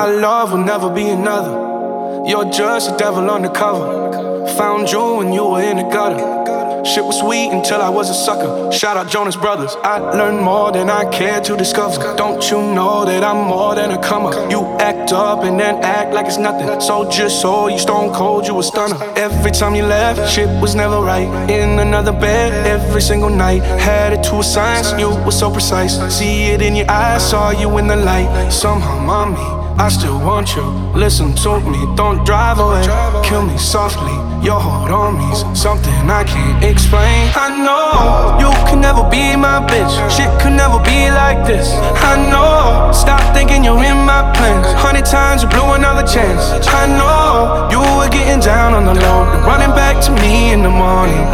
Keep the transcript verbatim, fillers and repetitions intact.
Our love will never be another. You're just a devil undercover. Found you when you were in the gutter. Shit was sweet until I was a sucker. Shout out Jonas Brothers. I learned more than I cared to discover. Don't you know that I'm more than a comer? You act up and then act like it's nothing. So just so you stone cold, you a stunner. Every time you left, shit was never right. In another bed, every single night. Had it to a science, you were so precise. See it in your eyes, saw you in the light. Somehow, mommy, I still want you. Listen to me, don't drive away. Kill me softly, your hold on me's something I can't explain. I know you can never be my bitch. Shit could never be like this. I know, stop thinking you're in my plans. Hundred times you blew another chance. I know, you were getting down on the low, running back to me in the morning.